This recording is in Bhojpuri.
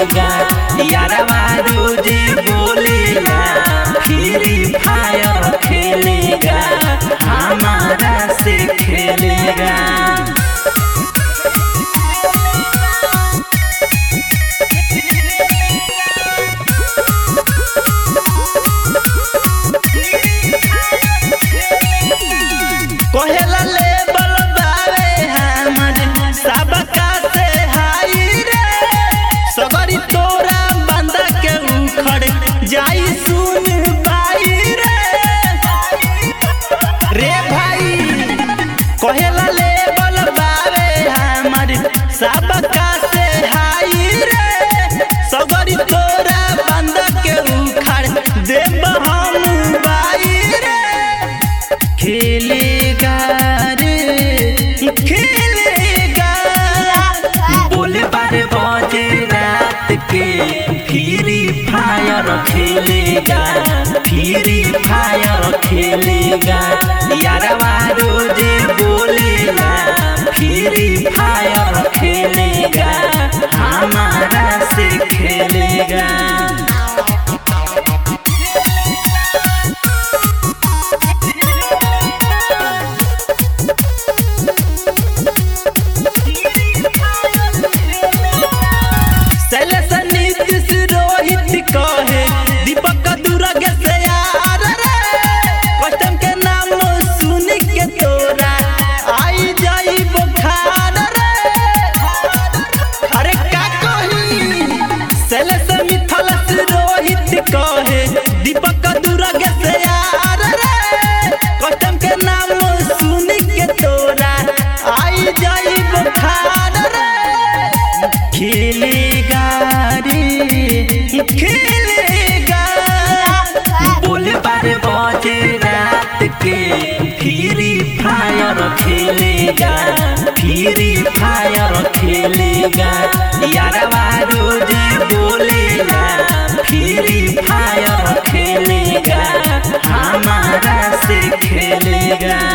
खेलेगा यारवा रोज बोलेगा फ्री फायर खेलेगा हमारा से खेलेगा। कहेला लेवल बावे हमर सबका से हाई रे सगरी तोरा बंदा के उखड़ जाई सुन बाई रे भाई कहेला लेवल बावे हमर सबका से हाई रे सगरी तोरा बंदा के उखड़ देब हम बाई रे। खेलेगा रे खेलेगा बोले बारे बजे रात के फ्री फायर खेलेगा फ्री फायर खेलेगा यारवा रोज बोलेगा फ्री फायर खेलेगा हमारा से खेलेगा। कहे दीपक दुर्गे से यार रे कस्टम के नाम सुन के तोरा आई जाई बुखार रे। अरे का कही सैलेश मिथल रोहित कहे दीपक दुर्गे से यार रे कस्टम के नाम सुन के तोरा आई जाई बुखार रे। खेलेगा रे खेलेगा बोले बारे बजे रात के फ्री फायर खेलेगा फ्री फायर खेलेगा यारवा रोज बोलेगा फ्री फायर खेलेगा हमारा से खेलेगा।